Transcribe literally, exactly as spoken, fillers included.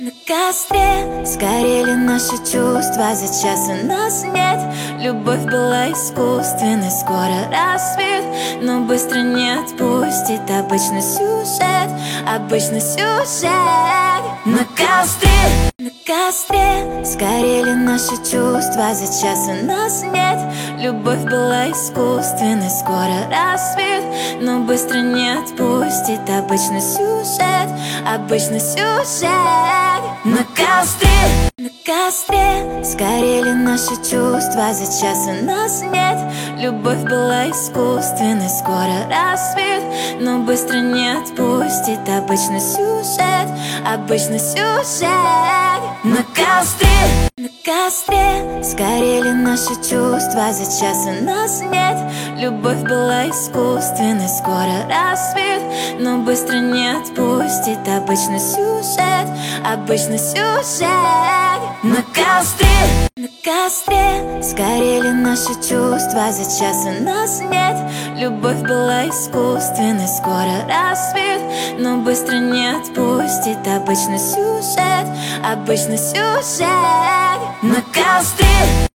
На костре сгорели наши чувства, за час у нас нет. Любовь была искусственной, скоро рассвет, но быстро не отпустит обычный сюжет, обычный сюжет. На костре, на костре сгорели наши чувства, за час у нас нет. Любовь была искусственной, скоро рассвет, но быстро не отпустит обычный сюжет, обычный сюжет. На костре, на костре сгорели наши чувства, за час у нас нет. Любовь была искусственной, скоро рассвет, но быстро не отпустит обычный сюжет, обычный сюжет. На костре, на костре сгорели наши чувства, за час у нас нет. Любовь была искусственной, скоро рассвет, но быстро не отпустит обычный сюжет, обычный сюжет. На костре, на костре сгорели наши чувства, за час у нас нет. Любовь была искусственной, скоро рассвет, но быстро не отпустит обычный сюжет, обычный сюжет. На костре.